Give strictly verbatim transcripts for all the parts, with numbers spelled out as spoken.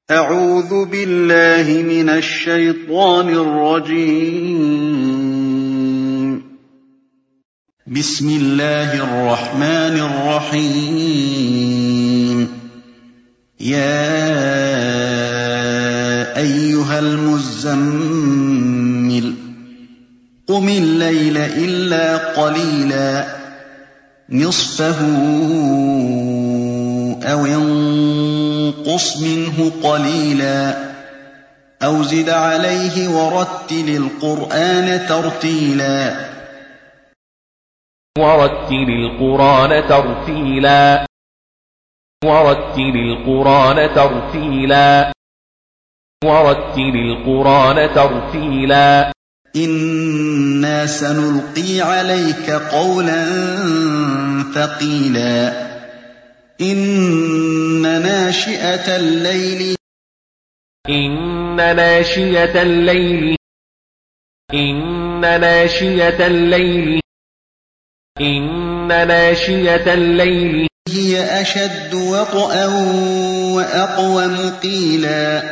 أعوذ بالله من الشيطان الرجيم. بسم الله الرحمن الرحيم. يا أيها المزمل قم الليل إلا قليلا نصفه أو انقص منه قليلا أو زد عليه ورتل القرآن ترتيلا ورتل القرآن ترتيلا ورتل القرآن ترتيلا ورتل القرآن ترتيلا إنا سنلقي عليك قولا ثقيلا إن ناشئة الليل إن ناشئة الليل إن ناشئة الليل إن ناشئة الليل هي أشد وطئا وأقوم قيلا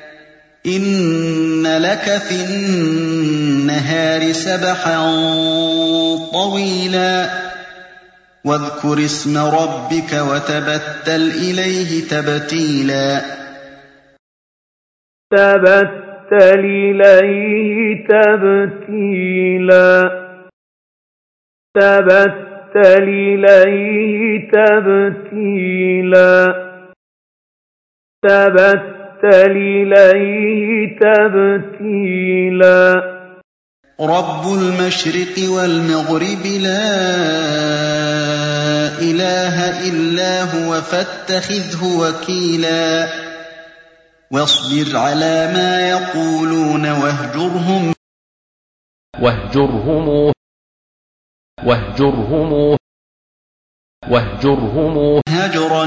إن لك في النهار سبحا طويلا واذكر اسم ربك وتبتل إليه تبتيلا تبتل إليه تبتيلا تبتل إليه تبتيلا تبتل إليه تبتيلا رب المشرق والمغرب لا إله إلا هو فاتخذه وكيلا واصبر على ما يقولون واهجرهم واهجرهم واهجرهم واهجرهم هجرا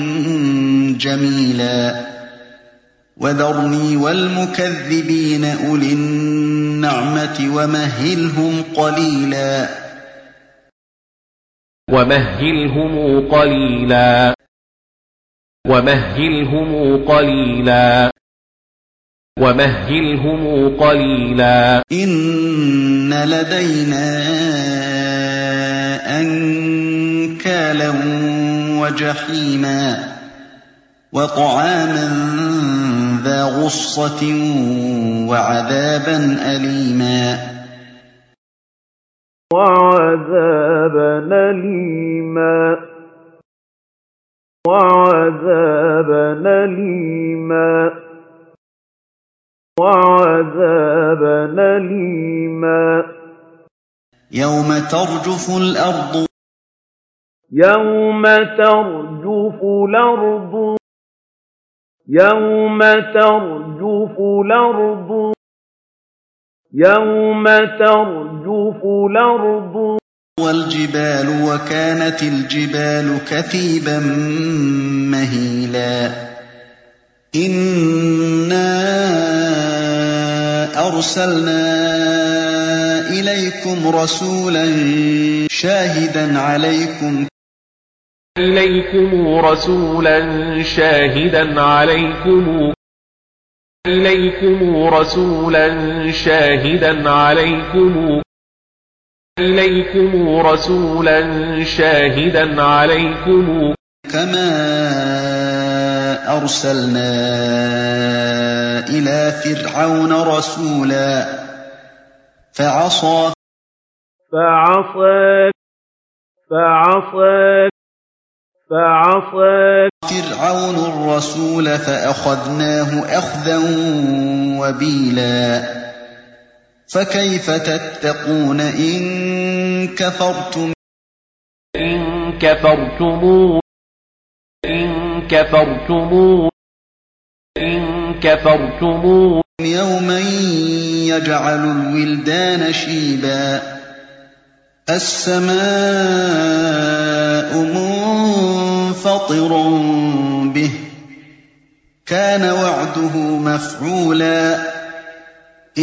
جميلا وذرني والمكذبين أولي النعمة ومهلهم قليلا ومهلهم قليلا ومهلهم قليلا ومهلهم قليلا إن لدينا أنكالا وجحيما وطعاما ذا غصة وعذابا أليما وعذابا أليما وعذابا أليما وعذابا أليما يوم ترجف الأرض يوم ترجف الأرض يوم ترجف الأرض يوم ترجف الأرض والجبال وكانت الجبال كثيبا مهيلا إنا أرسلنا إليكم رسولا شاهدا عليكم إليكم رسولا شاهدا عليكم إليكم رسولا شاهدا عليكم إليكم رسولا شاهدا عليكم كما أرسلنا إلى فرعون رسولا فعصى فعصى فعصى فعصى فرعون الرسول فأخذناه أخذا وبيلا فكيف تتقون إن كفرتم إن كفرتم إن كفرتم إن كفرتم يوما يجعل الولدان شيبا السماء منفطر به كان وعده مفعولا